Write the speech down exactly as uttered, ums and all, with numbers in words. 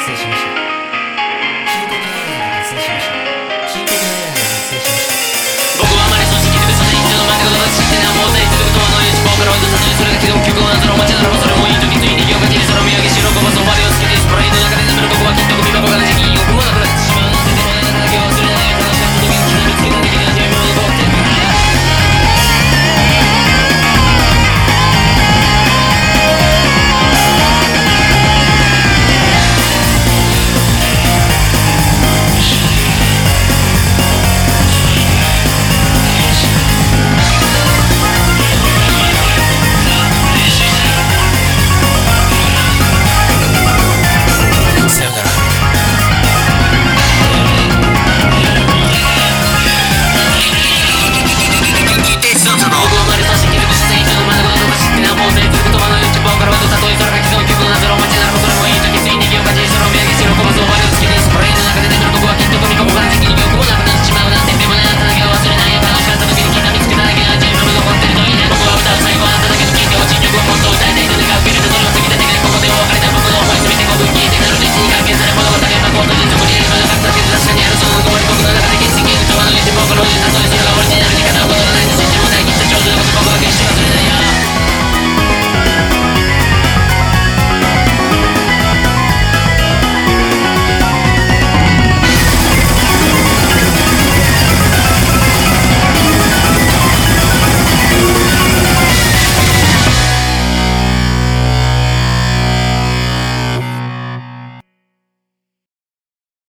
発生しました。深刻なエラーが発生しました。深刻なエラーが発生しました。僕はあまり組織的でそれ以上の前でことが知ってね、もう全員ということはのよし、僕から追い出さずにそれが既存曲をなぞるお待ちだろう。